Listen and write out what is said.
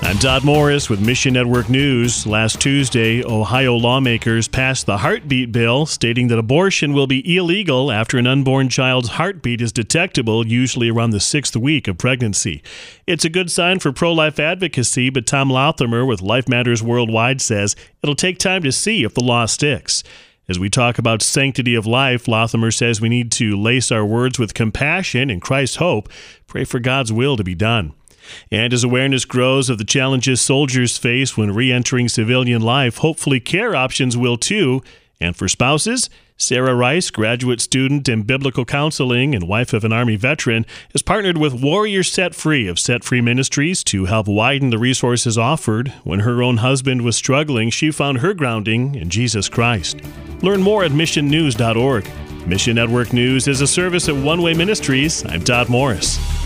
I'm Todd Morris with Mission Network News. Last Tuesday, Ohio lawmakers passed the Heartbeat Bill, stating that abortion will be illegal after an unborn child's heartbeat is detectable, usually around the 6th week of pregnancy. It's a good sign for pro-life advocacy, but Tom Lothamer with Life Matters Worldwide says it'll take time to see if the law sticks. As we talk about sanctity of life, Lothamer says we need to lace our words with compassion and Christ's hope, pray for God's will to be done. And as awareness grows of the challenges soldiers face when re-entering civilian life, hopefully care options will too. And for spouses, Sarah Rice, graduate student in biblical counseling and wife of an Army veteran, has partnered with Warriors Set Free of Set Free Ministries to help widen the resources offered. When her own husband was struggling, she found her grounding in Jesus Christ. Learn more at missionnews.org. Mission Network News is a service of One Way Ministries. I'm Todd Morris.